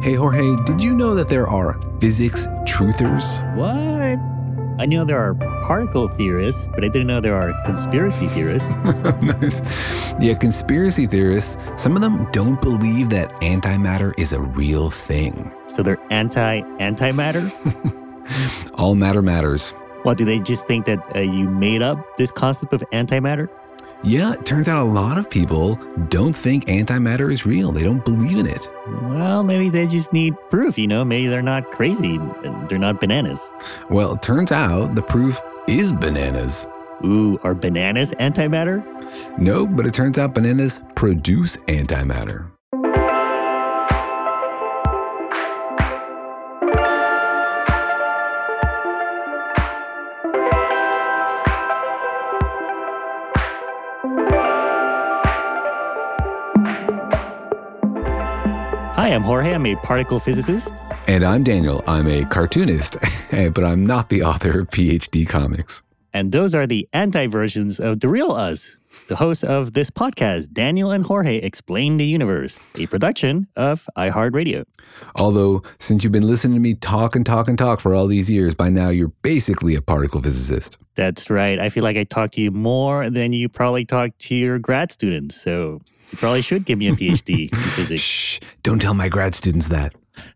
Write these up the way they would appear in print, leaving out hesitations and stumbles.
Hey, Jorge, did you know that there are physics truthers? What? I know there are particle theorists, but I didn't know there are conspiracy theorists. Nice. Yeah, conspiracy theorists, some of them don't believe that antimatter is a real thing. So they're anti-antimatter? All matter matters. Well, do they just think that you made up this concept of antimatter? Yeah, it turns out a lot of people don't think antimatter is real. They don't believe in it. Well, maybe they just need proof, Maybe they're not crazy. They're not bananas. Well, it turns out the proof is bananas. Ooh, are bananas antimatter? No, but it turns out bananas produce antimatter. Hi, I'm Jorge. I'm a particle physicist. And I'm Daniel. I'm a cartoonist, but I'm not the author of PhD comics. And those are the anti-versions of the real us, the hosts of this podcast, Daniel and Jorge Explain the Universe, a production of iHeartRadio. Although, since you've been listening to me talk for all these years, by now you're basically a particle physicist. That's right. I feel like I talk to you more than you probably talk to your grad students, so you probably should give me a PhD in physics. Shh, don't tell my grad students that.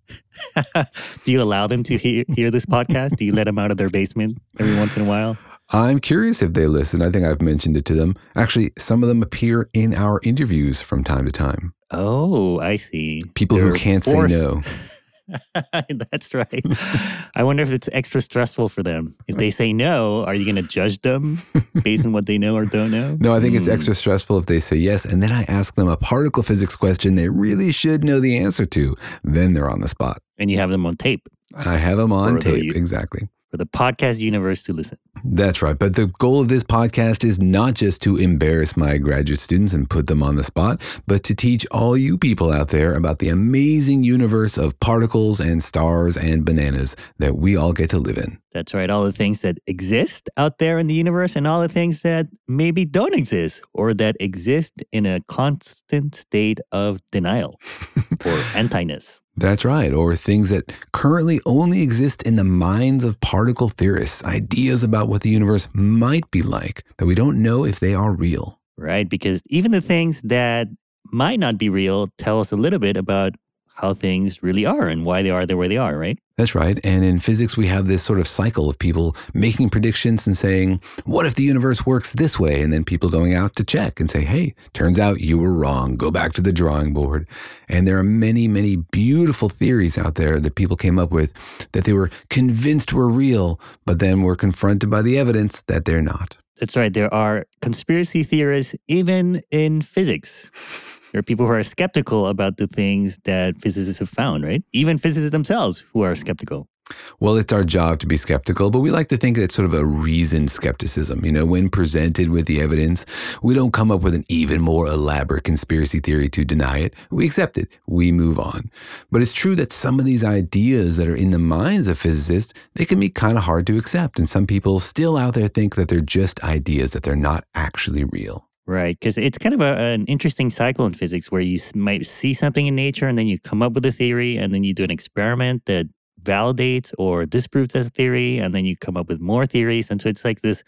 Do you allow them to hear this podcast? Do you let them out of their basement every once in a while? I'm curious if they listen. I think I've mentioned it to them. Actually, some of them appear in our interviews from time to time. Oh, I see. People who can't say no. That's right. I wonder if it's extra stressful for them. If they say no, are you going to judge them based on what they know or don't know? No, I think it's extra stressful if they say yes, and then I ask them a particle physics question they really should know the answer to. Then they're on the spot. And you have them on tape. I have them on tape, exactly. For the podcast universe to listen. That's right. But the goal of this podcast is not just to embarrass my graduate students and put them on the spot, but to teach all you people out there about the amazing universe of particles and stars and bananas that we all get to live in. That's right. All the things that exist out there in the universe and all the things that maybe don't exist or that exist in a constant state of denial or antiness. That's right. Or things that currently only exist in the minds of particle theorists, ideas about what the universe might be like that we don't know if they are real. Right. Because even the things that might not be real tell us a little bit about how things really are and why they are the way they are, right? That's right. And in physics, we have this sort of cycle of people making predictions and saying, what if the universe works this way? And then people going out to check and say, hey, turns out you were wrong. Go back to the drawing board. And there are many, many beautiful theories out there that people came up with that they were convinced were real, but then were confronted by the evidence that they're not. That's right. There are conspiracy theorists even in physics. There are people who are skeptical about the things that physicists have found, right? Even physicists themselves who are skeptical. Well, it's our job to be skeptical, but we like to think that it's sort of a reasoned skepticism. When presented with the evidence, we don't come up with an even more elaborate conspiracy theory to deny it. We accept it. We move on. But it's true that some of these ideas that are in the minds of physicists, they can be kind of hard to accept. And some people still out there think that they're just ideas, that they're not actually real. Right, because it's kind of an interesting cycle in physics where you might see something in nature and then you come up with a theory and then you do an experiment that validates or disproves as a theory and then you come up with more theories. And so it's like this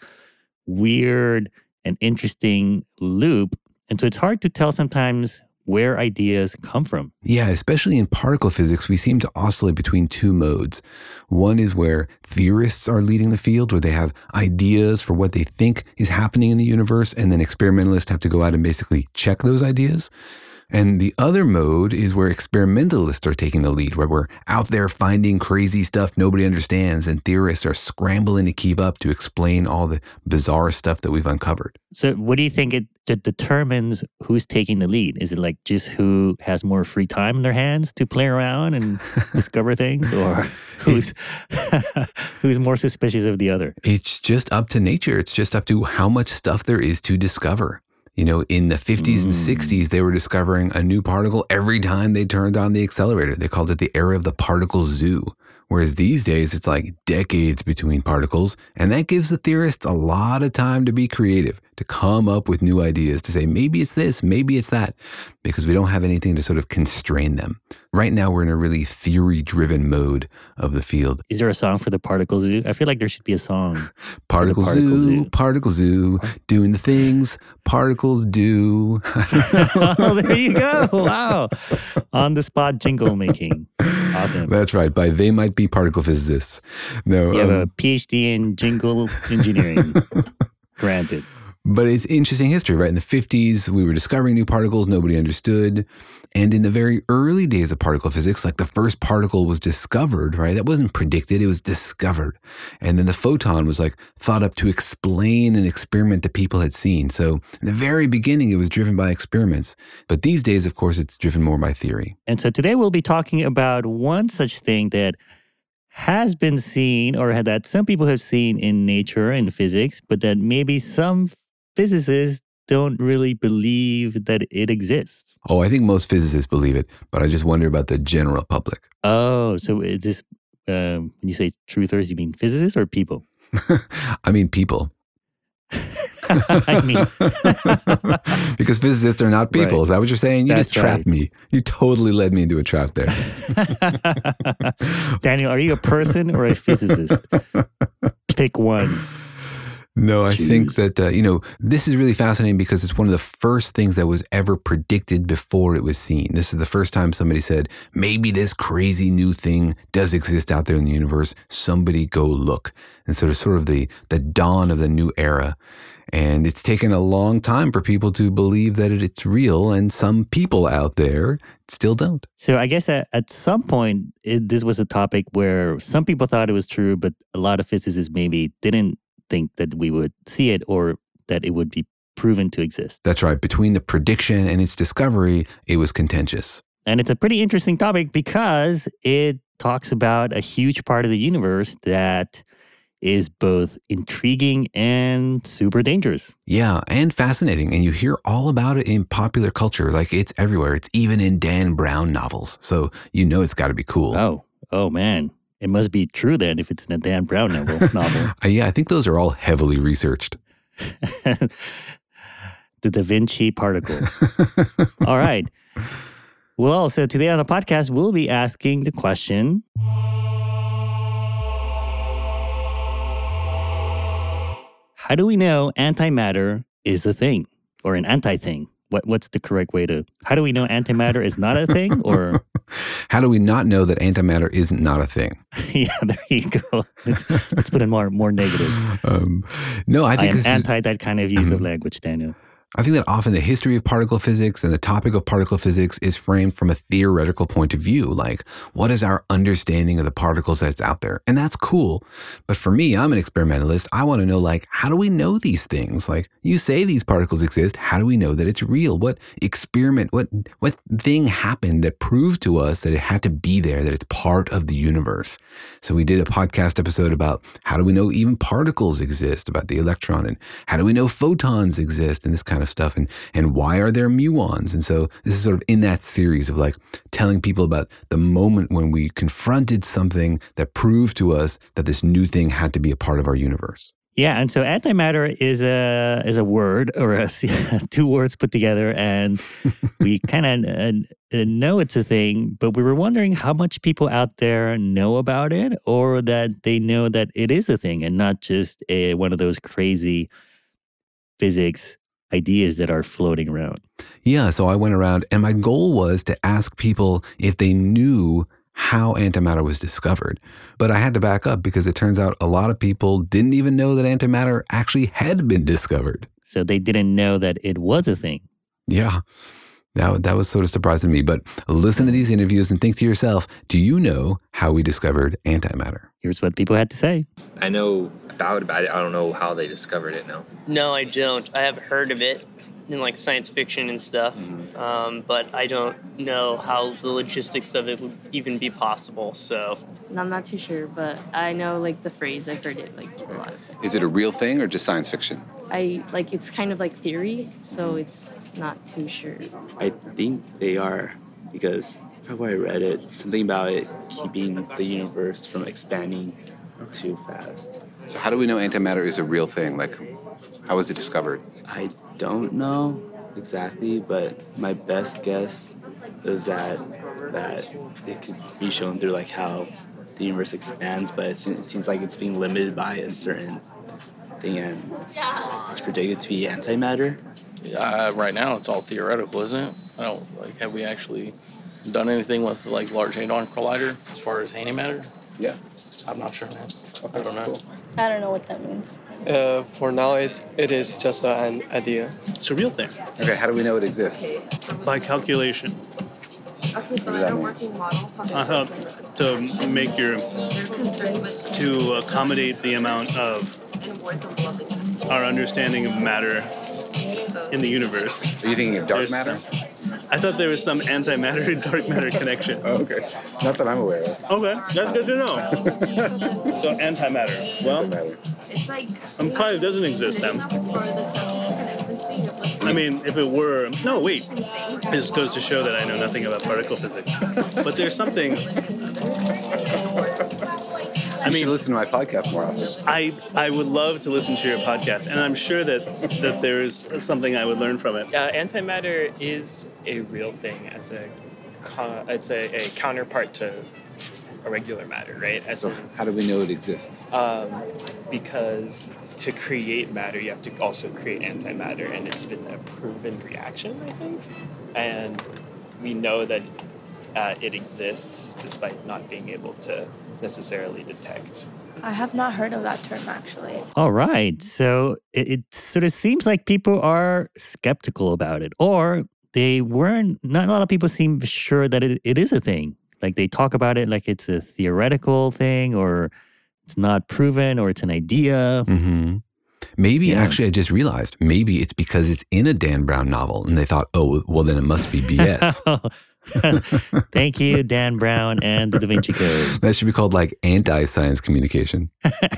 weird and interesting loop. And so it's hard to tell sometimes where ideas come from. Yeah, especially in particle physics, we seem to oscillate between two modes. One is where theorists are leading the field, where they have ideas for what they think is happening in the universe, and then experimentalists have to go out and basically check those ideas. And the other mode is where experimentalists are taking the lead, where we're out there finding crazy stuff nobody understands, and theorists are scrambling to keep up to explain all the bizarre stuff that we've uncovered. So what do you think it determines who's taking the lead? Is it like just who has more free time in their hands to play around and discover things, or who's more suspicious of the other? It's just up to nature. It's just up to how much stuff there is to discover. In the 50s and 60s, they were discovering a new particle every time they turned on the accelerator. They called it the era of the particle zoo. Whereas these days, it's like decades between particles, and that gives the theorists a lot of time to be creative, to come up with new ideas, to say, maybe it's this, maybe it's that, because we don't have anything to sort of constrain them. Right now, we're in a really theory-driven mode of the field. Is there a song for the particle zoo? I feel like there should be a song. Particle zoo, doing the things particles do. Oh, there you go. Wow. On the spot jingle making. Awesome. That's right. By they might be particle physicists. No, You have a PhD in jingle engineering. Granted. But it's interesting history, right? In the 50s, we were discovering new particles nobody understood. And in the very early days of particle physics, like the first particle was discovered, right? That wasn't predicted, it was discovered. And then the photon was like thought up to explain an experiment that people had seen. So in the very beginning, it was driven by experiments. But these days, of course, it's driven more by theory. And so today we'll be talking about one such thing that has been seen or that some people have seen in nature and physics, but that maybe some physicists don't really believe that it exists. Oh, I think most physicists believe it, but I just wonder about the general public. Oh, so is this, when you say truthers, you mean physicists or people? I mean people. I mean... Because physicists are not people. Right. Is that what you're saying? You That's just trapped me. You totally led me into a trap there. Daniel, are you a person or a physicist? Pick one. No, I think that, this is really fascinating because it's one of the first things that was ever predicted before it was seen. This is the first time somebody said, maybe this crazy new thing does exist out there in the universe. Somebody go look. And so it's sort of the dawn of the new era. And it's taken a long time for people to believe that it's real. And some people out there still don't. So I guess at some point, this was a topic where some people thought it was true, but a lot of physicists maybe didn't think that we would see it or that it would be proven to exist. That's right. Between the prediction and its discovery, it was contentious. And it's a pretty interesting topic because it talks about a huge part of the universe that is both intriguing and super dangerous. Yeah, and fascinating. And you hear all about it in popular culture. Like it's everywhere. It's even in Dan Brown novels. So you know it's got to be cool. Oh man. It must be true then if it's in a Dan Brown novel. Yeah, I think those are all heavily researched. The Da Vinci particle. All right. Well, so today on the podcast, we'll be asking the question, how do we know antimatter is a thing or an anti-thing? What's the correct way to... How do we know antimatter is not a thing or... How do we not know that antimatter is not a thing? Yeah, there you go. Let's put in more negatives. No, I think I am anti that kind of use of language, Daniel. I think that often the history of particle physics and the topic of particle physics is framed from a theoretical point of view. Like, what is our understanding of the particles that's out there? And that's cool. But for me, I'm an experimentalist. I want to know, like, how do we know these things? Like, you say these particles exist. How do we know that it's real? What experiment, what thing happened that proved to us that it had to be there, that it's part of the universe? So we did a podcast episode about how do we know even particles exist, about the electron, and how do we know photons exist, and this kind of stuff, and why are there muons? And so this is sort of in that series of like telling people about the moment when we confronted something that proved to us that this new thing had to be a part of our universe. Yeah, and so antimatter is a word or two words put together, and we kind of know it's a thing, but we were wondering how much people out there know about it, or that they know that it is a thing and not just one of those crazy physics ideas that are floating around. Yeah, so I went around and my goal was to ask people if they knew how antimatter was discovered. But I had to back up because it turns out a lot of people didn't even know that antimatter actually had been discovered. So they didn't know that it was a thing. Yeah, that was sort of surprising me. But listen to these interviews and think to yourself, do you know how we discovered antimatter? Here's what people had to say. I know about it. I don't know how they discovered it, no. No, I don't. I have heard of it in like science fiction and stuff, but I don't know how the logistics of it would even be possible, so. I'm not too sure, but I know like the phrase. I've heard it like a lot of times. Is it a real thing or just science fiction? It's kind of like theory, so it's not too sure. I think they are, because from where I read it, something about it keeping the universe from expanding too fast. So how do we know antimatter is a real thing? Like, How was it discovered? I don't know exactly, but my best guess is that it could be shown through like how the universe expands, but it seems like it's being limited by a certain thing, and it's predicted to be antimatter. Right now, it's all theoretical, isn't it? I don't like. Have we actually done anything with like Large Hadron Collider as far as antimatter? Yeah. I'm not sure, man. I don't know. Cool. I don't know what that means. For now, it is just an idea. It's a real thing. Okay, how do we know it exists? By calculation. Okay, so in our working models, how to make to accommodate the amount of our understanding of matter in the universe. Are you thinking of dark matter? I thought there was some antimatter dark matter connection. Oh, okay. Not that I'm aware of. Okay, that's good to know. So antimatter. Well, it's like probably doesn't exist then. I mean, if it were... No, wait. It just goes to show that I know nothing about particle physics. But there's something... I mean, listen to my podcast more often. I would love to listen to your podcast, and I'm sure that there's something I would learn from it. Antimatter is a real thing as it's a counterpart to a regular matter, right? So how do we know it exists? Because to create matter, you have to also create antimatter, and it's been a proven reaction, I think. And we know that it exists despite not being able to necessarily detect. I have not heard of that term, actually. All right. So it sort of seems like people are skeptical about it, or not a lot of people seem sure that it is a thing. Like they talk about it like it's a theoretical thing, or it's not proven, or it's an idea. Mm-hmm. Maybe, actually, I just realized, maybe it's because it's in a Dan Brown novel, and they thought, oh, well, then it must be BS. Thank you, Dan Brown and the Da Vinci Code. That should be called like anti-science communication.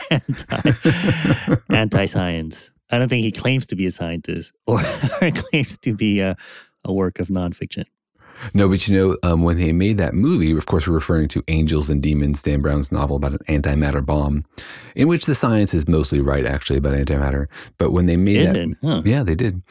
Anti-science. I don't think he claims to be a scientist or claims to be a work of nonfiction. No, but when they made that movie, of course, we're referring to Angels and Demons, Dan Brown's novel about an antimatter bomb, in which the science is mostly right, actually, about antimatter. But when they made yeah, they did.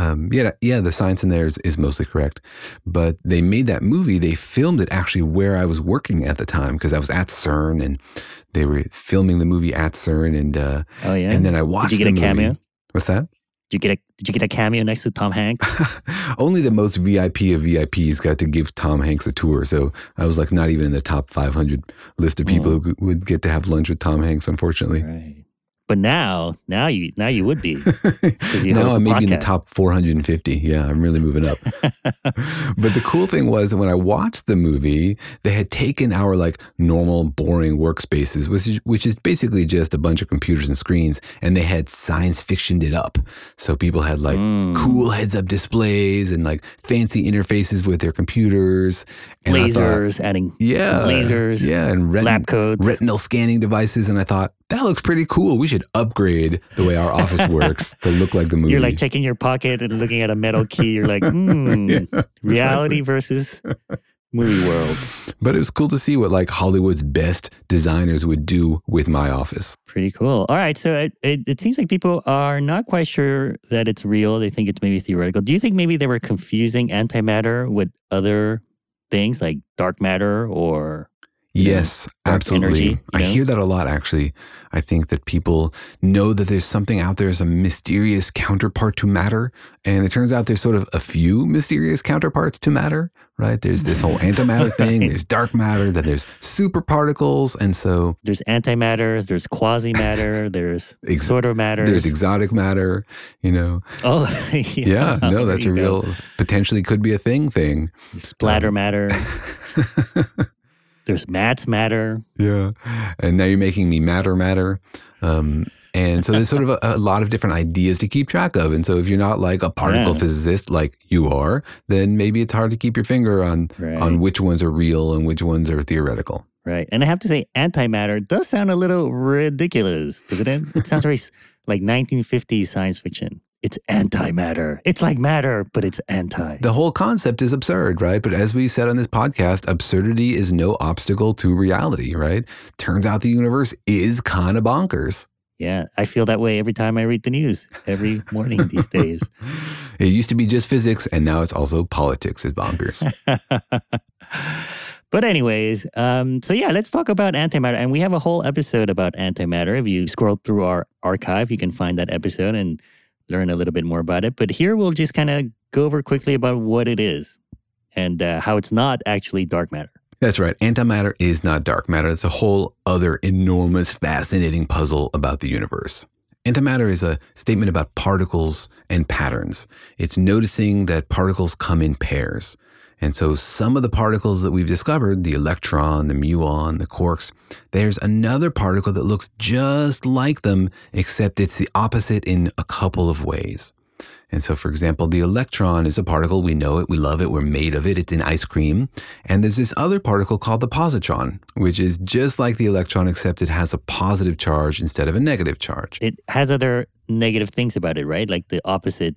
The science in there is mostly correct. But they made that movie, they filmed it actually where I was working at the time, because I was at CERN, and they were filming the movie at CERN, and and then I watched the movie. Did you get a cameo? What's that? Did you get a cameo next to Tom Hanks? Only the most VIP of VIPs got to give Tom Hanks a tour. So I was like not even in the top 500 list of people who would get to have lunch with Tom Hanks, unfortunately. Right. But now you would be. Now I'm maybe in the top 450. Yeah, I'm really moving up. But the cool thing was that when I watched the movie, they had taken our like normal, boring workspaces, which is basically just a bunch of computers and screens, and they had science fictioned it up. So people had like cool heads-up displays and like fancy interfaces with their computers. And lasers, adding some lasers. Yeah, and lab codes. Retinal scanning devices. And I thought, that looks pretty cool. We should upgrade the way our office works to look like the movie. You're like checking your pocket and looking at a metal key. You're like, reality versus movie world. But it was cool to see what like Hollywood's best designers would do with my office. Pretty cool. All right. So it seems like people are not quite sure that it's real. They think it's maybe theoretical. Do you think maybe they were confusing antimatter with other things like dark matter or... Yes, absolutely. Energy, I hear that a lot, actually. I think that people know that there's something out there as a mysterious counterpart to matter. And it turns out there's sort of a few mysterious counterparts to matter, right? There's this whole antimatter thing, there's dark matter, then there's superparticles. And so... There's antimatter, there's quasi-matter, there's sort of matter. There's exotic matter, Oh, yeah. No, that's a real, potentially could be a thing. Splatter matter. There's Matt's matter. Yeah. And now you're making me matter. And so there's sort of a lot of different ideas to keep track of. And so if you're not like a particle physicist like you are, then maybe it's hard to keep your finger on which ones are real and which ones are theoretical. Right. And I have to say, antimatter does sound a little ridiculous, doesn't it? It sounds very like 1950s science fiction. It's antimatter. It's like matter, but it's anti. The whole concept is absurd, right? But as we said on this podcast, absurdity is no obstacle to reality, right? Turns out the universe is kind of bonkers. Yeah, I feel that way every time I read the news, every morning these days. It used to be just physics, and now it's also politics, says Bonkers. But anyways, so yeah, let's talk about antimatter. And we have a whole episode about antimatter. If you scroll through our archive, you can find that episode and learn a little bit more about it. But here we'll just kind of go over quickly about what it is and how it's not actually dark matter. That's right. Antimatter is not dark matter. It's a whole other enormous, fascinating puzzle about the universe. Antimatter is a statement about particles and patterns. It's noticing that particles come in pairs. And so some of the particles that we've discovered, the electron, the muon, the quarks, there's another particle that looks just like them, except it's the opposite in a couple of ways. And so, for example, the electron is a particle. We know it. We love it. We're made of it. It's in ice cream. And there's this other particle called the positron, which is just like the electron, except it has a positive charge instead of a negative charge. It has other negative things about it, right? Like the opposite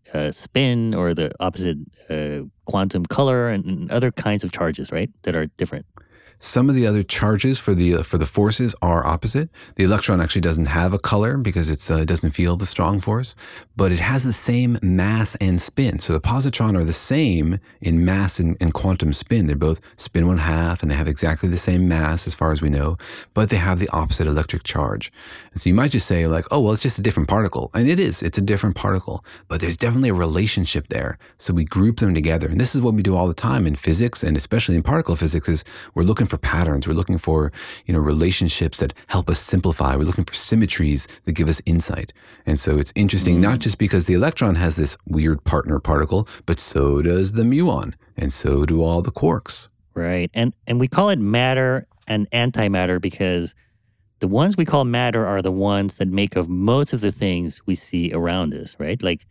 spin or the opposite quantum color and other kinds of charges, right? That are different. Some of the other charges for the forces are opposite. The electron actually doesn't have a color because it doesn't feel the strong force, but it has the same mass and spin. So the positron are the same in mass and quantum spin. They're both spin 1/2, and they have exactly the same mass as far as we know, but they have the opposite electric charge. And so you might just say like, oh, well, it's just a different particle. And it is. It's a different particle, but there's definitely a relationship there. So we group them together. And this is what we do all the time in physics, and especially in particle physics, is we're looking for patterns. We're looking for, relationships that help us simplify. We're looking for symmetries that give us insight. And so it's interesting, not just because the electron has this weird partner particle, but so does the muon, and so do all the quarks. Right. And we call it matter and antimatter because the ones we call matter are the ones that make up most of the things we see around us, right? Like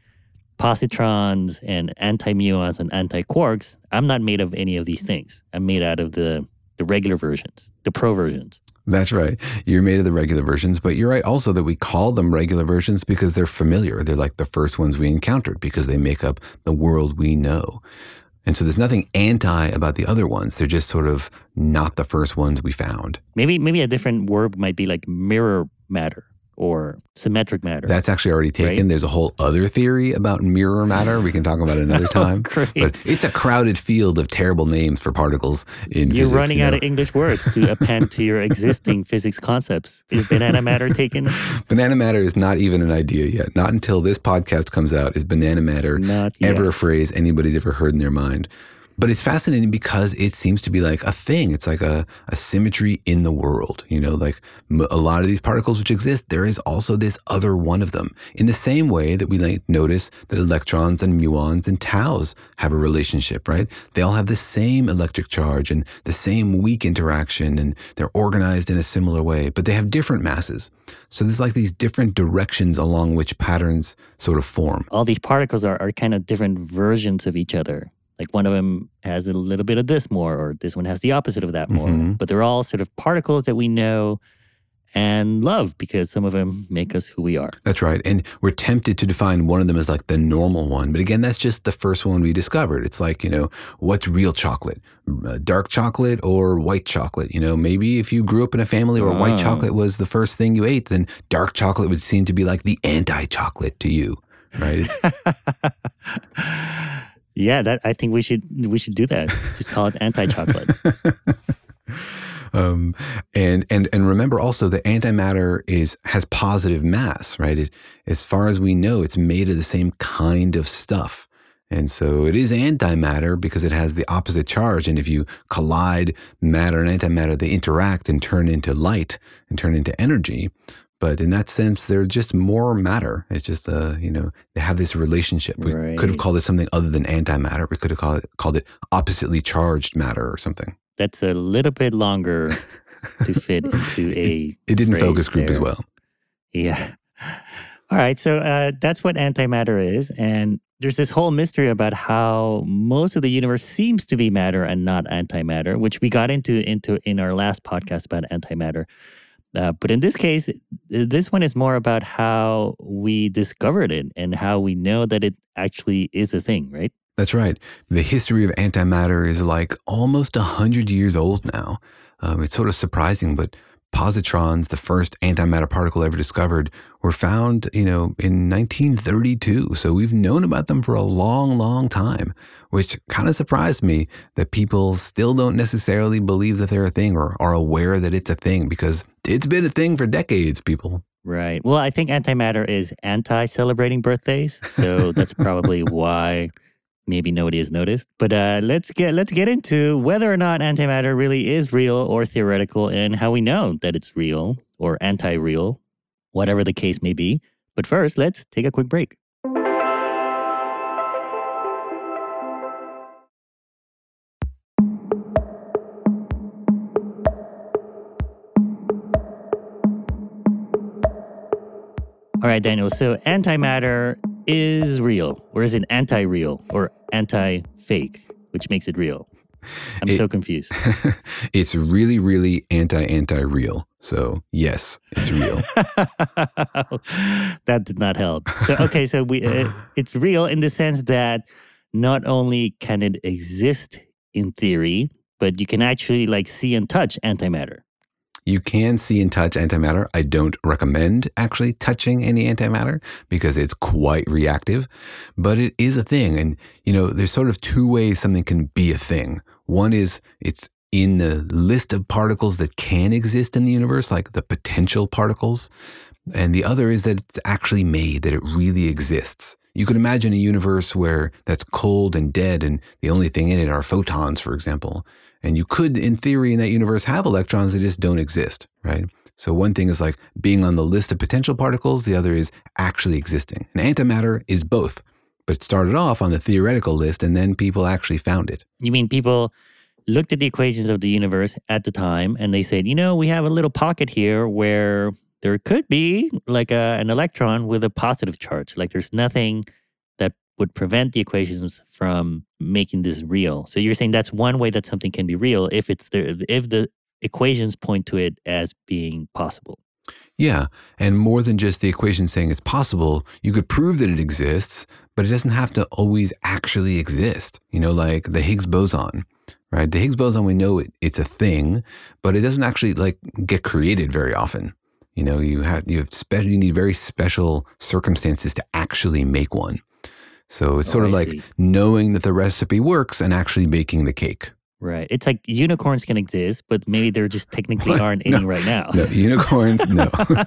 positrons and antimuons and antiquarks. I'm not made of any of these things. I'm made out of the regular versions, the pro versions. That's right. You're made of the regular versions, but you're right also that we call them regular versions because they're familiar. They're like the first ones we encountered because they make up the world we know. And so there's nothing anti about the other ones. They're just sort of not the first ones we found. Maybe a different word might be like mirror matter or symmetric matter. That's actually already taken. Right? There's a whole other theory about mirror matter. We can talk about it another time. Great. But it's a crowded field of terrible names for particles in physics. You're running out of English words to append to your existing physics concepts. Is banana matter taken? Banana matter is not even an idea yet. Not until this podcast comes out is banana matter ever a phrase anybody's ever heard in their mind. But it's fascinating because it seems to be like a thing. It's like a symmetry in the world. Like a lot of these particles which exist, there is also this other one of them. In the same way that we notice that electrons and muons and taus have a relationship, right? They all have the same electric charge and the same weak interaction, and they're organized in a similar way, but they have different masses. So there's like these different directions along which patterns sort of form. All these particles are kind of different versions of each other. Like one of them has a little bit of this more, or this one has the opposite of that more. Mm-hmm. But they're all sort of particles that we know and love because some of them make us who we are. That's right. And we're tempted to define one of them as like the normal one. But again, that's just the first one we discovered. It's like, what's real chocolate? Dark chocolate or white chocolate? Maybe if you grew up in a family where white chocolate was the first thing you ate, then dark chocolate would seem to be like the anti-chocolate to you, right? Yeah, I think we should do that. Just call it anti-chocolate. And remember also that antimatter has positive mass, right? As far as we know, it's made of the same kind of stuff. And so it is antimatter because it has the opposite charge. And if you collide matter and antimatter, they interact and turn into light and turn into energy. But in that sense, they're just more matter. It's just, they have this relationship. We could have called it something other than antimatter. We could have called it oppositely charged matter or something. That's a little bit longer to fit into a It didn't focus group as well. Yeah. All right. So that's what antimatter is. And there's this whole mystery about how most of the universe seems to be matter and not antimatter, which we got into in our last podcast about antimatter. But in this case, this one is more about how we discovered it and how we know that it actually is a thing, right? That's right. The history of antimatter is like almost 100 years old now. It's sort of surprising, but Positrons, the first antimatter particle ever discovered, were found, in 1932. So we've known about them for a long, long time, which kind of surprised me that people still don't necessarily believe that they're a thing or are aware that it's a thing, because it's been a thing for decades, people. Right. Well, I think antimatter is anti-celebrating birthdays, so that's probably why maybe nobody has noticed. But let's get into whether or not antimatter really is real or theoretical, and how we know that it's real or anti-real, whatever the case may be. But first, let's take a quick break. All right, Daniel, so antimatter is real, or is it anti-real or anti-fake, which makes it real? I'm so confused. It's really, really anti-real. So yes, it's real. That did not help. So, okay, so it's real in the sense that not only can it exist in theory, but you can actually see and touch antimatter. You can see and touch antimatter. I don't recommend actually touching any antimatter because it's quite reactive, but it is a thing. And, there's sort of two ways something can be a thing. One is it's in the list of particles that can exist in the universe, like the potential particles. And the other is that it's actually made, that it really exists. You could imagine a universe where that's cold and dead, and the only thing in it are photons, for example. And you could, in theory, in that universe have electrons that just don't exist, right? So one thing is like being on the list of potential particles. The other is actually existing. And antimatter is both, but it started off on the theoretical list, and then people actually found it. You mean people looked at the equations of the universe at the time, and they said, we have a little pocket here where there could be an electron with a positive charge. There's nothing that would prevent the equations from making this real. So you're saying that's one way that something can be real if the equations point to it as being possible. Yeah, and more than just the equation saying it's possible, you could prove that it exists, but it doesn't have to always actually exist. Like the Higgs boson, right? The Higgs boson, we know it's a thing, but it doesn't actually get created very often. You need very special circumstances to actually make one. So it's sort of like knowing that the recipe works and actually baking the cake. Right. It's like unicorns can exist, but maybe there just technically aren't any right now. No, unicorns, no.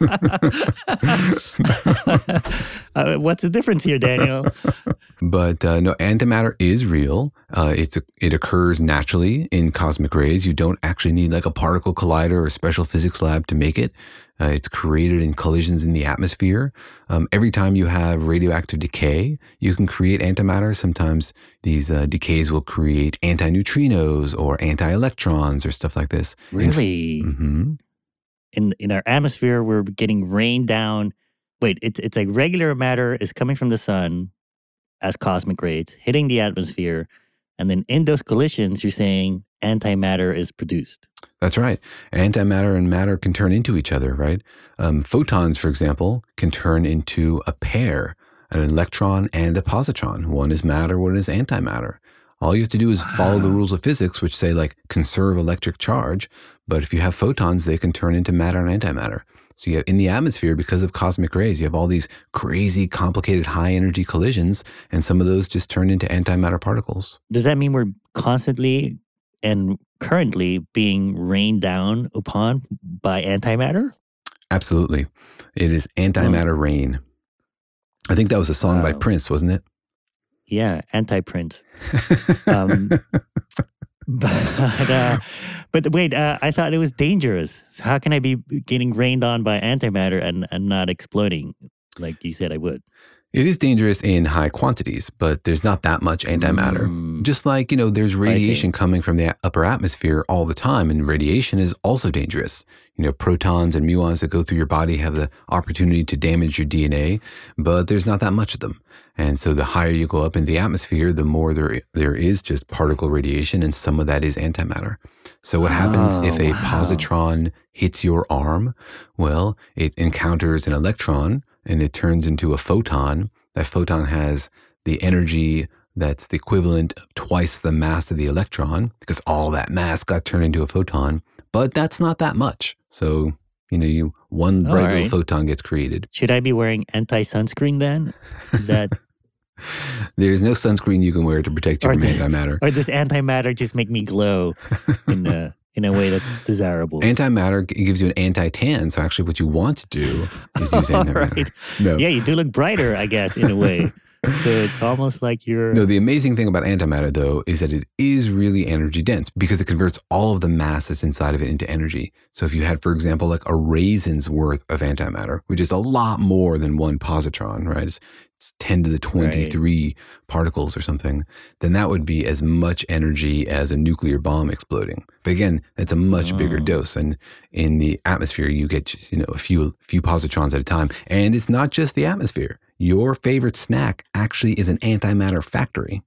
What's the difference here, Daniel? But no, antimatter is real. It occurs naturally in cosmic rays. You don't actually need a particle collider or a special physics lab to make it. It's created in collisions in the atmosphere. Every time you have radioactive decay, you can create antimatter. Sometimes these decays will create antineutrinos or anti-electrons or stuff like this. Really? Mm-hmm. In our atmosphere, we're getting rained down. Wait, it's like regular matter is coming from the sun as cosmic rays, hitting the atmosphere. And then in those collisions, you're saying antimatter is produced. That's right. Antimatter and matter can turn into each other, right? Photons, for example, can turn into a pair, an electron and a positron. One is matter, one is antimatter. All you have to do is follow the rules of physics, which say conserve electric charge. But if you have photons, they can turn into matter and antimatter. So you have in the atmosphere, because of cosmic rays, you have all these crazy, complicated, high-energy collisions, and some of those just turn into antimatter particles. Does that mean we're constantly and currently being rained down upon by antimatter? Absolutely. It is antimatter rain. I think that was a song by Prince, wasn't it? Yeah, anti-Prince. But wait, I thought it was dangerous. So how can I be getting rained on by antimatter and not exploding like you said I would? It is dangerous in high quantities, but there's not that much antimatter. Just like, there's radiation coming from the upper atmosphere all the time, and radiation is also dangerous. Protons and muons that go through your body have the opportunity to damage your DNA, but there's not that much of them. And so the higher you go up in the atmosphere, the more there is just particle radiation, and some of that is antimatter. So what happens if a positron hits your arm? Well, it encounters an electron, and it turns into a photon. That photon has the energy that's the equivalent of twice the mass of the electron, because all that mass got turned into a photon. But that's not that much. So, one All bright little right. photon gets created. Should I be wearing anti-sunscreen then? Is that There's no sunscreen you can wear to protect you Or from the- antimatter. or does antimatter just make me glow in a way that's desirable? Antimatter gives you an anti-tan. So actually what you want to do is use All antimatter. right. No. Yeah, you do look brighter, I guess, in a way. So it's almost like you're No, the amazing thing about antimatter, though, is that it is really energy dense because it converts all of the mass that's inside of it into energy. So if you had, for example, like a raisin's worth of antimatter, which is a lot more than one positron, right? It's 10 to the 23 particles or something, then that would be as much energy as a nuclear bomb exploding. But again, it's a much bigger dose. And in the atmosphere, you get, a few positrons at a time. And it's not just the atmosphere. Your favorite snack actually is an antimatter factory.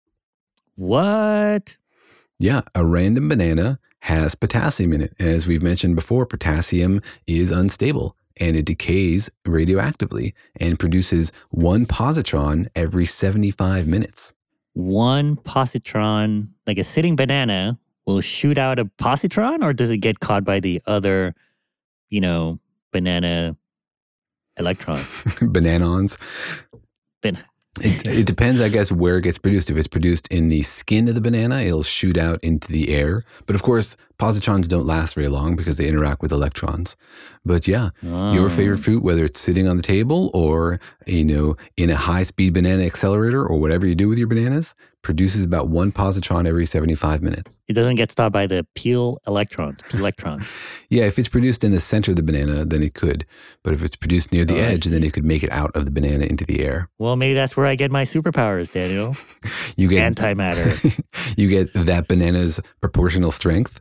What? Yeah, a random banana has potassium in it. As we've mentioned before, potassium is unstable and it decays radioactively and produces one positron every 75 minutes. One positron, like a sitting banana, will shoot out a positron, or does it get caught by the other, banana electron? Bananons. Ban- It depends, I guess, where it gets produced. If it's produced in the skin of the banana, it'll shoot out into the air. But of course, positrons don't last very long because they interact with electrons. But yeah, your favorite fruit, whether it's sitting on the table or, in a high-speed banana accelerator or whatever you do with your bananas, produces about one positron every 75 minutes. It doesn't get stopped by the peel electrons. Yeah, if it's produced in the center of the banana, then it could. But if it's produced near the Oh, I edge, then it could make it out of the banana into the air. Well, maybe that's where I get my superpowers, Daniel. You get Antimatter. You get that banana's proportional strength.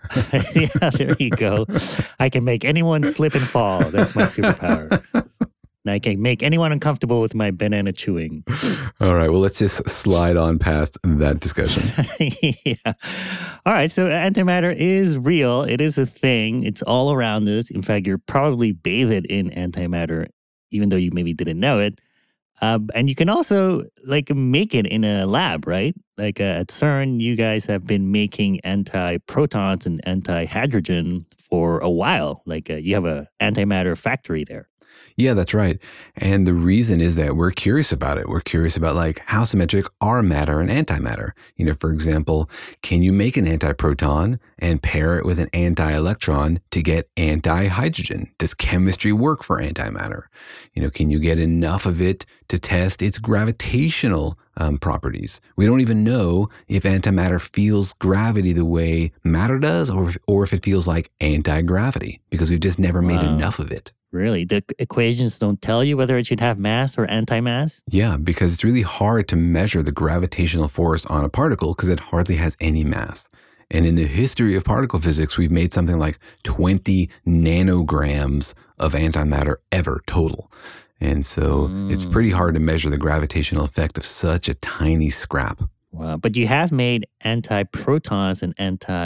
Yeah, there you go. I can make anyone slip and fall. That's my superpower. And I can make anyone uncomfortable with my banana chewing. All right, well, let's just slide on past that discussion. Yeah. All right, so antimatter is real. It is a thing. It's all around us. In fact, you're probably bathed in antimatter, even though you maybe didn't know it. And you can also make it in a lab, right? At CERN, you guys have been making anti-protons and anti-hydrogen for a while. You have a antimatter factory there. Yeah, that's right. And the reason is that we're curious about it. We're curious about how symmetric are matter and antimatter. For example, can you make an antiproton and pair it with an anti-electron to get anti-hydrogen? Does chemistry work for antimatter? Can you get enough of it to test its gravitational properties? We don't even know if antimatter feels gravity the way matter does or if it feels like anti-gravity because we've just never made enough of it. Really? The equations don't tell you whether it should have mass or anti-mass? Yeah, because it's really hard to measure the gravitational force on a particle because it hardly has any mass. And in the history of particle physics, we've made something like 20 nanograms of antimatter ever total. And so it's pretty hard to measure the gravitational effect of such a tiny scrap. Wow. But you have made anti-protons and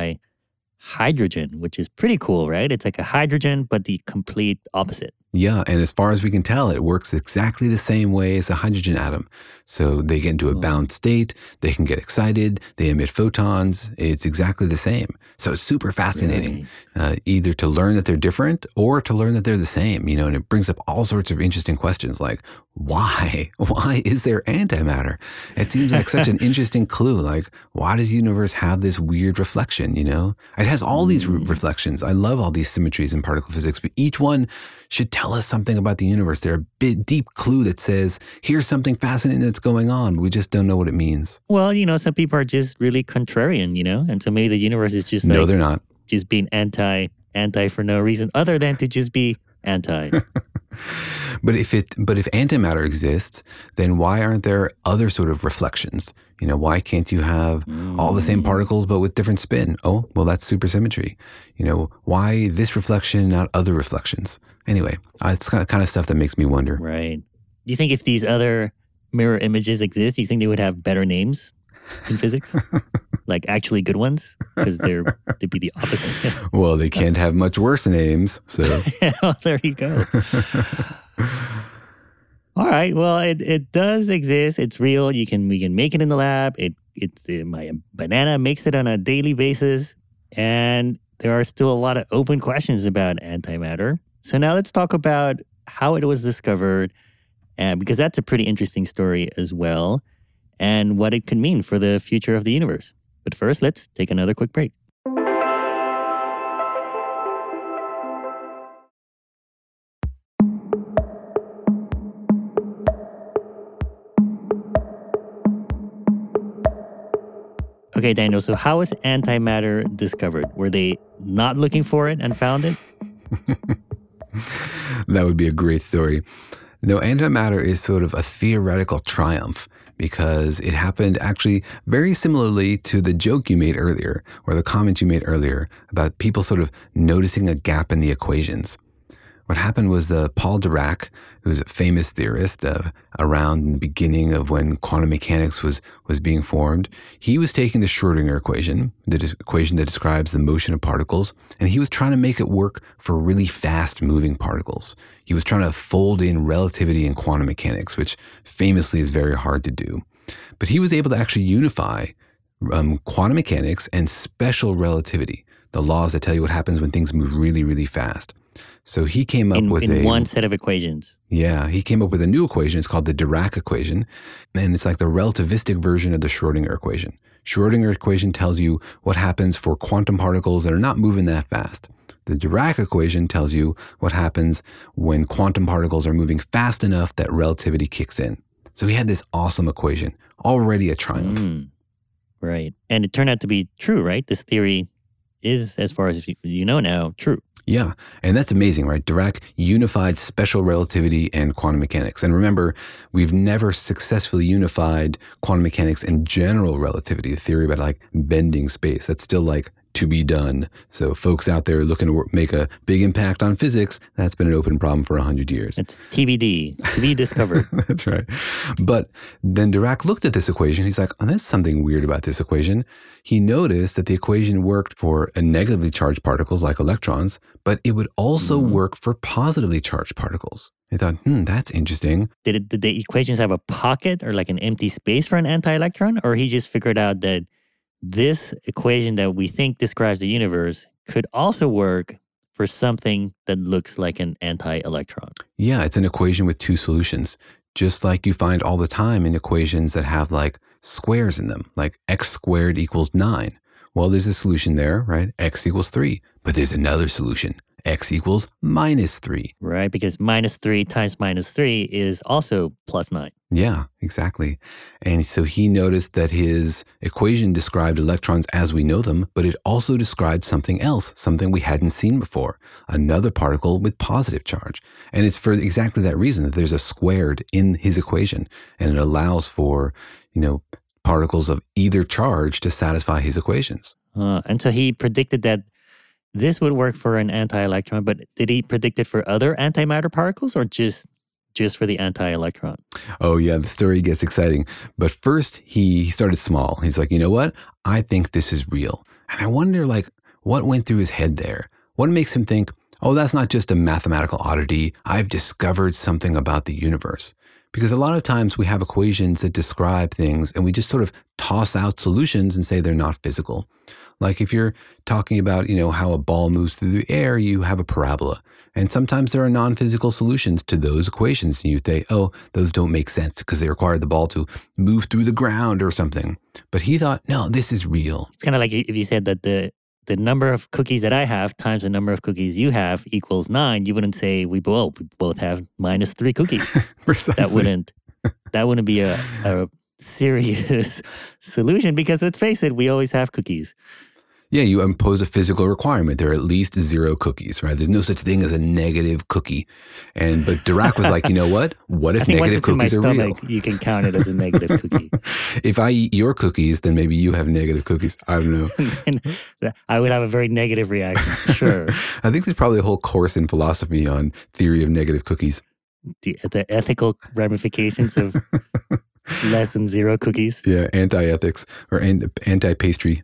anti-hydrogen, which is pretty cool, right? It's like a hydrogen, but the complete opposite. Yeah, and as far as we can tell, it works exactly the same way as a hydrogen atom. So they get into a bound state, they can get excited, they emit photons. It's exactly the same. So it's super fascinating, either to learn that they're different or to learn that they're the same, and it brings up all sorts of interesting questions like, why? Why is there antimatter? It seems like such an interesting clue. Why does the universe have this weird reflection, It has all these reflections. I love all these symmetries in particle physics, but each one should tell us something about the universe. They're a big, deep clue that says, here's something fascinating that's going on. We just don't know what it means. Well, some people are just really contrarian, and so maybe the universe is just no, they're not. Just being anti for no reason other than to just be anti. But if antimatter exists, then why aren't there other sort of reflections? Why can't you have all the same particles but with different spin? Oh, well, that's supersymmetry. Why this reflection, not other reflections? Anyway, it's kind of stuff that makes me wonder. Right. Do you think if these other mirror images exist, do you think they would have better names in physics? Like actually good ones? Because they'd be the opposite. Well, they can't have much worse names, so. Well, there you go. All right. Well, it does exist. It's real. We can make it in the lab. My banana makes it on a daily basis. And there are still a lot of open questions about antimatter. So now let's talk about how it was discovered, because that's a pretty interesting story as well, and what it could mean for the future of the universe. But first, let's take another quick break. Okay, Daniel, so how was antimatter discovered? Were they not looking for it and found it? That would be a great story. No, antimatter is sort of a theoretical triumph because it happened actually very similarly to the joke you made earlier, or the comment you made earlier about people sort of noticing a gap in the equations. What happened was Paul Dirac, who's a famous theorist around the beginning of when quantum mechanics was being formed, he was taking the Schrödinger equation, the equation that describes the motion of particles, and he was trying to make it work for really fast-moving particles. He was trying to fold in relativity and quantum mechanics, which famously is very hard to do. But he was able to actually unify quantum mechanics and special relativity, the laws that tell you what happens when things move really, really fast. So he came up with one set of equations. Yeah, he came up with a new equation. It's called the Dirac equation, and it's like the relativistic version of the Schrödinger equation. Schrödinger equation tells you what happens for quantum particles that are not moving that fast. The Dirac equation tells you what happens when quantum particles are moving fast enough that relativity kicks in. So he had this awesome equation, already a triumph. Right. And it turned out to be true, right? This theory is, as far as you know now, true. Yeah, and that's amazing, right? Dirac unified special relativity and quantum mechanics. And remember, we've never successfully unified quantum mechanics and general relativity, the theory about like bending space. That's still like to be done. So folks out there looking to make a big impact on physics, that's been an open problem for 100 years. It's TBD, to be discovered. That's right. But then Dirac looked at this equation. He's like, oh, there's something weird about this equation. He noticed that the equation worked for negatively charged particles like electrons, but it would also work for positively charged particles. He thought, that's interesting. Did the equations have a pocket or like an empty space for an anti-electron? Or he just figured out that this equation that we think describes the universe could also work for something that looks like an anti-electron? Yeah, it's an equation with two solutions, just like you find all the time in equations that have like squares in them, like x squared equals 9. Well, there's a solution there, right? X equals 3. But there's another solution. X equals minus 3. Right, because minus 3 times minus 3 is also plus 9. Yeah, exactly. And so he noticed that his equation described electrons as we know them, but it also described something else, something we hadn't seen before, another particle with positive charge. And it's for exactly that reason that there's a squared in his equation, and it allows for, particles of either charge to satisfy his equations. And so he predicted that this would work for an anti-electron, but did he predict it for other antimatter particles or just for the anti-electron? Oh yeah, the story gets exciting. But first, he started small. He's like, you know what? I think this is real. And I wonder, what went through his head there? What makes him think, oh, that's not just a mathematical oddity. I've discovered something about the universe. Because a lot of times we have equations that describe things and we just sort of toss out solutions and say they're not physical. Like if you're talking about, how a ball moves through the air, you have a parabola. And sometimes there are non-physical solutions to those equations. And you say, oh, those don't make sense because they require the ball to move through the ground or something. But he thought, no, this is real. It's kind of like if you said that the number of cookies that I have times the number of cookies you have equals 9, you wouldn't say we both have minus 3 cookies. Precisely. That wouldn't be a serious solution because let's face it, we always have cookies. Yeah, you impose a physical requirement. There are at least 0 cookies, right? There's no such thing as a negative cookie. But Dirac was like, you know what? What if negative cookies are real? I think once it's in my stomach, you can count it as a negative cookie. If I eat your cookies, then maybe you have negative cookies. I don't know. I would have a very negative reaction, sure. I think there's probably a whole course in philosophy on theory of negative cookies. The ethical ramifications of less than 0 cookies. Yeah, anti-ethics or anti-pastry.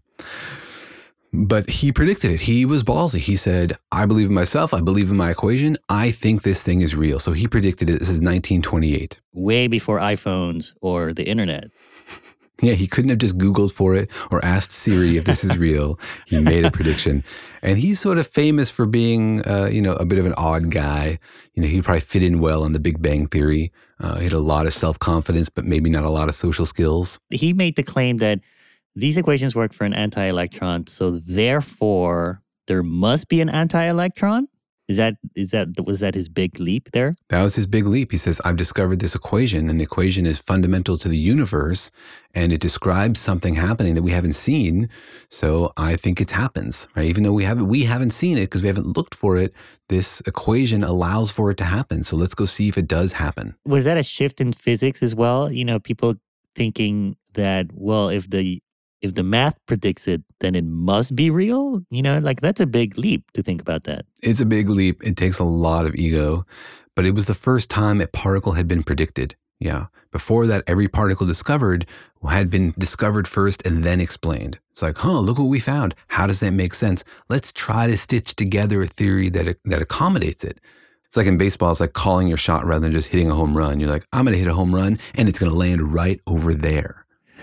But he predicted it. He was ballsy. He said, I believe in myself. I believe in my equation. I think this thing is real. So he predicted it. This is 1928. Way before iPhones or the internet. Yeah, he couldn't have just Googled for it or asked Siri if this is real. He made a prediction. And he's sort of famous for being, a bit of an odd guy. He probably fit in well on the Big Bang Theory. He had a lot of self-confidence, but maybe not a lot of social skills. He made the claim that these equations work for an anti-electron, so therefore there must be an anti-electron? Was that his big leap there? That was his big leap. He says, I've discovered this equation, and the equation is fundamental to the universe, and it describes something happening that we haven't seen. So I think it happens, right? Even though we haven't seen it because we haven't looked for it, this equation allows for it to happen. So let's go see if it does happen. Was that a shift in physics as well? People thinking that, well, if the math predicts it, then it must be real. That's a big leap to think about that. It's a big leap. It takes a lot of ego, but it was the first time a particle had been predicted. Yeah. Before that, every particle discovered had been discovered first and then explained. It's like, look what we found. How does that make sense? Let's try to stitch together a theory that accommodates it. It's like in baseball, it's like calling your shot rather than just hitting a home run. You're like, I'm going to hit a home run and it's going to land right over there.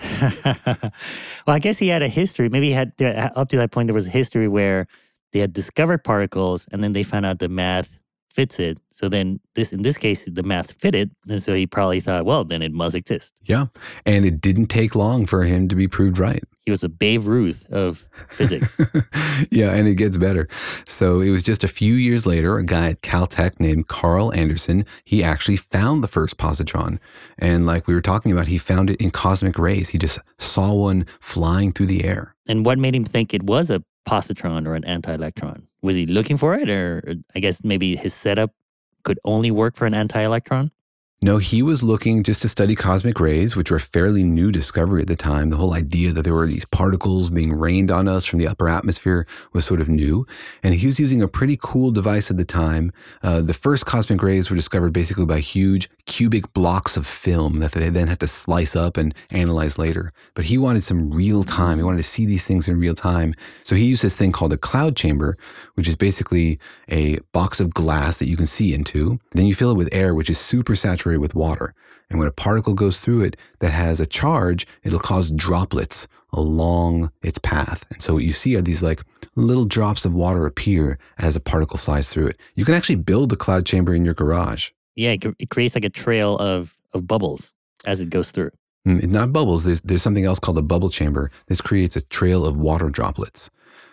Well, I guess he had a history. Maybe he had, up to that point, there was a history where they had discovered particles and then they found out the math fits it. So then in this case, the math fit it. And so he probably thought, well, then it must exist. Yeah. And it didn't take long for him to be proved right. He was a Babe Ruth of physics. Yeah, and it gets better. So it was just a few years later, a guy at Caltech named Carl Anderson, he actually found the first positron. And like we were talking about, he found it in cosmic rays. He just saw one flying through the air. And what made him think it was a positron or an anti-electron? Was he looking for it? Or I guess maybe his setup could only work for an anti-electron? No, he was looking just to study cosmic rays, which were a fairly new discovery at the time. The whole idea that there were these particles being rained on us from the upper atmosphere was sort of new. And he was using a pretty cool device at the time. The first cosmic rays were discovered basically by huge cubic blocks of film that they then had to slice up and analyze later. But he wanted some real time. He wanted to see these things in real time. So he used this thing called a cloud chamber, which is basically a box of glass that you can see into. Then you fill it with air, which is super saturated with water. And when a particle goes through it that has a charge, it'll cause droplets along its path. And so what you see are these like little drops of water appear as a particle flies through it. You can actually build a cloud chamber in your garage. Yeah, it creates like a trail of bubbles as it goes through. Not bubbles. There's something else called a bubble chamber. This creates a trail of water droplets.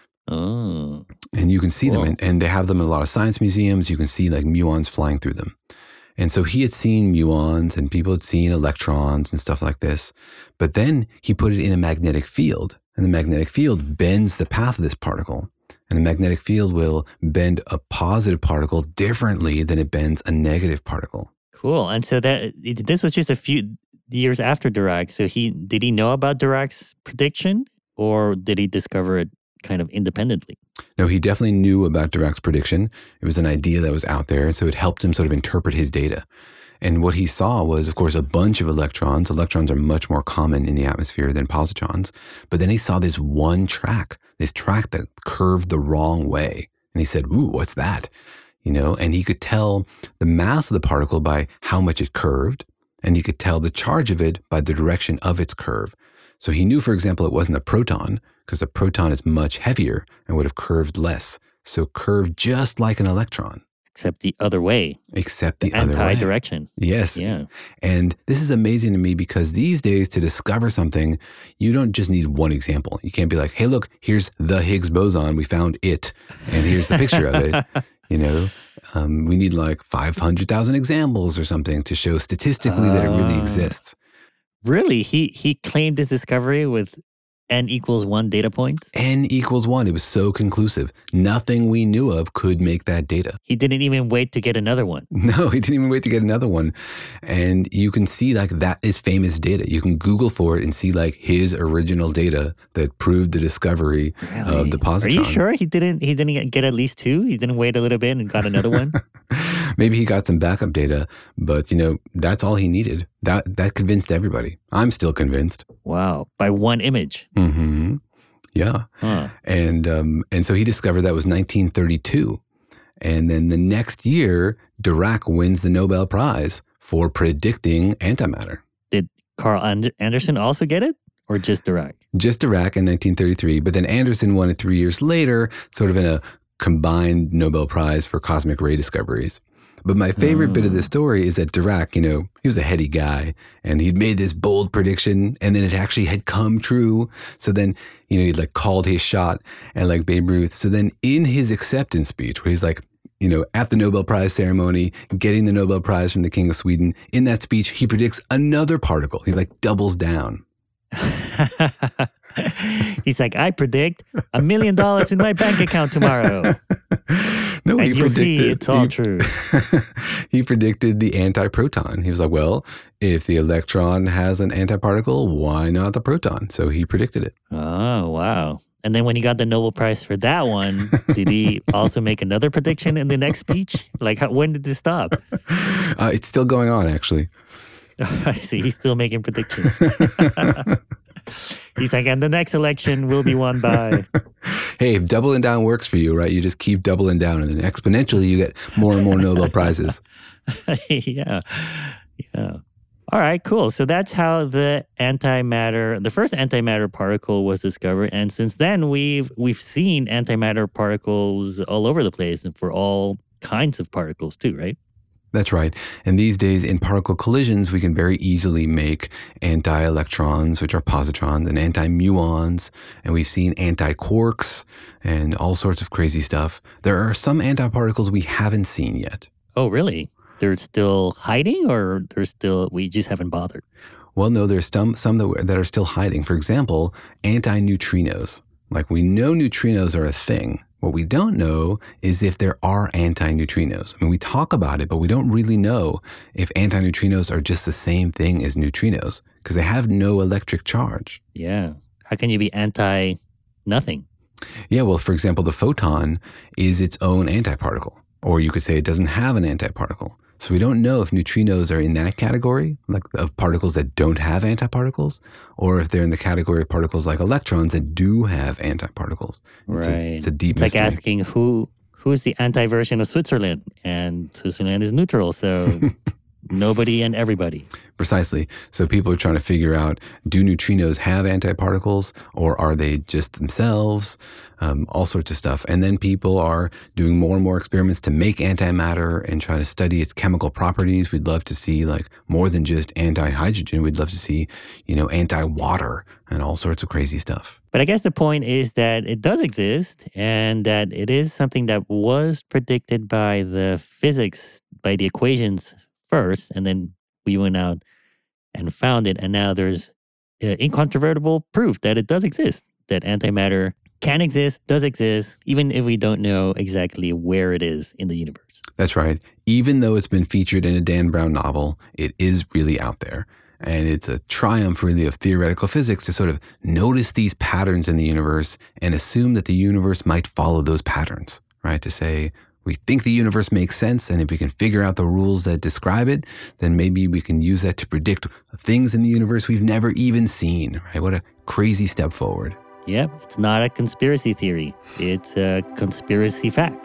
Oh. And you can see them, and they have them in a lot of science museums. You can see like muons flying through them. And so he had seen muons and people had seen electrons and stuff like this. But then he put it in a magnetic field, and the magnetic field bends the path of this particle. And the magnetic field will bend a positive particle differently than it bends a negative particle. Cool. And so this was just a few years after Dirac. So did he know about Dirac's prediction, or did he discover it kind of independently? No, he definitely knew about Dirac's prediction. It was an idea that was out there, and so it helped him sort of interpret his data. And what he saw was, of course, a bunch of electrons. Electrons are much more common in the atmosphere than positrons. But then he saw this track that curved the wrong way. And he said, ooh, what's that? And he could tell the mass of the particle by how much it curved, and he could tell the charge of it by the direction of its curve. So he knew, for example, it wasn't a proton, because a proton is much heavier and would have curved less. So curved just like an electron. Except the other way. Except the other way. Anti-direction. Yes. Yeah. And this is amazing to me because these days to discover something, you don't just need one example. You can't be like, hey, look, here's the Higgs boson. We found it. And here's the picture of it. We need like 500,000 examples or something to show statistically that it really exists. Really? He claimed his discovery with n=1 data points? n=1. It was so conclusive. Nothing we knew of could make that data. He didn't even wait to get another one. No, he didn't even wait to get another one. And you can see like that is famous data. You can Google for it and see like his original data that proved the discovery of the positron. Are you sure he didn't get at least two? He didn't wait a little bit and got another one? Maybe he got some backup data, but that's all he needed. That convinced everybody. I'm still convinced. Wow. By one image. Mm-hmm. Yeah. Huh. And so he discovered that was 1932. And then the next year, Dirac wins the Nobel Prize for predicting antimatter. Did Carl Anderson also get it? Or just Dirac? Just Dirac in 1933, but then Anderson won it 3 years later, sort of in a combined Nobel Prize for cosmic ray discoveries. But my favorite bit of the story is that Dirac, he was a heady guy and he'd made this bold prediction and then it actually had come true. So then, he'd like called his shot and like Babe Ruth. So then in his acceptance speech where he's like, at the Nobel Prize ceremony, getting the Nobel Prize from the King of Sweden, in that speech, he predicts another particle. He like doubles down. He's like, I predict $1 million in my bank account tomorrow. No, and you'll see it's all true. He predicted the antiproton. He was like, well, if the electron has an antiparticle, why not the proton? So he predicted it. Oh, wow. And then when he got the Nobel Prize for that one, did he also make another prediction in the next speech? Like, when did this stop? It's still going on, actually. I see. He's still making predictions. He's like, and the next election will be won by... Hey, if doubling down works for you, right? You just keep doubling down and then exponentially you get more and more Nobel Prizes. Yeah. All right, cool. So that's how the first antimatter particle was discovered. And since then, we've seen antimatter particles all over the place and for all kinds of particles too, right? That's right. And these days in particle collisions, we can very easily make anti-electrons, which are positrons, and anti-muons. And we've seen anti-quarks and all sorts of crazy stuff. There are some antiparticles we haven't seen yet. Oh, really? They're still hiding or we just haven't bothered? Well, no, there's some that are still hiding. For example, anti-neutrinos. Like we know neutrinos are a thing. What we don't know is if there are anti-neutrinos. I mean, we talk about it, but we don't really know if anti-neutrinos are just the same thing as neutrinos because they have no electric charge. Yeah. How can you be anti-nothing? Yeah, well, for example, the photon is its own antiparticle. Or you could say it doesn't have an antiparticle. So we don't know if neutrinos are in that category, like of particles that don't have antiparticles, or if they're in the category of particles like electrons that do have antiparticles. Right. It's a deep mystery. It's like asking who's the anti-version of Switzerland? And Switzerland is neutral, so nobody and everybody. Precisely. So people are trying to figure out, do neutrinos have antiparticles or are they just themselves? All sorts of stuff. And then people are doing more and more experiments to make antimatter and try to study its chemical properties. We'd love to see like more than just anti-hydrogen. We'd love to see, anti-water and all sorts of crazy stuff. But I guess the point is that it does exist and that it is something that was predicted by the physics, by the equations first, and then we went out and found it. And now there's incontrovertible proof that it does exist, that antimatter can exist, does exist, even if we don't know exactly where it is in the universe. That's right. Even though it's been featured in a Dan Brown novel, it is really out there. And it's a triumph, really, of theoretical physics to sort of notice these patterns in the universe and assume that the universe might follow those patterns, right? To say, we think the universe makes sense, and if we can figure out the rules that describe it, then maybe we can use that to predict things in the universe we've never even seen, right? What a crazy step forward. Yep, it's not a conspiracy theory. It's a conspiracy fact.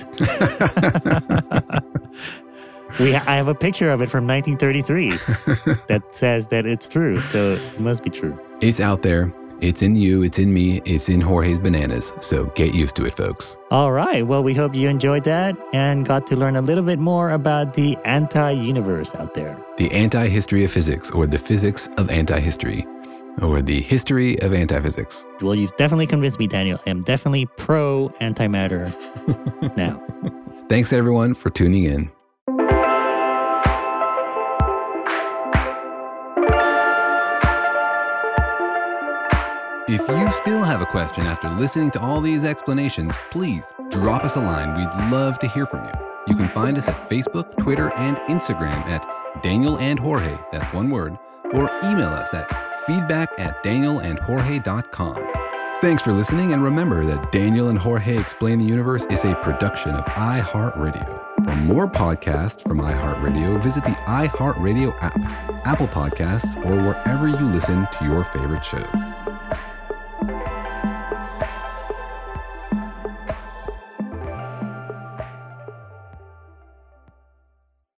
I have a picture of it from 1933 that says that it's true, so it must be true. It's out there. It's in you. It's in me. It's in Jorge's bananas. So get used to it, folks. All right. Well, we hope you enjoyed that and got to learn a little bit more about the anti-universe out there. The anti-history of physics, or the physics of anti-history. Or the history of antiphysics. Well, you've definitely convinced me, Daniel. I am definitely pro-antimatter now. Thanks, everyone, for tuning in. If you still have a question after listening to all these explanations, please drop us a line. We'd love to hear from you. You can find us at Facebook, Twitter, and Instagram at Daniel and Jorge, that's one word, or email us at feedback@danielandjorge.com. Thanks for listening, and remember that Daniel and Jorge Explain the Universe is a production of iHeartRadio. For more podcasts from iHeartRadio, visit the iHeartRadio app, Apple Podcasts, or wherever you listen to your favorite shows.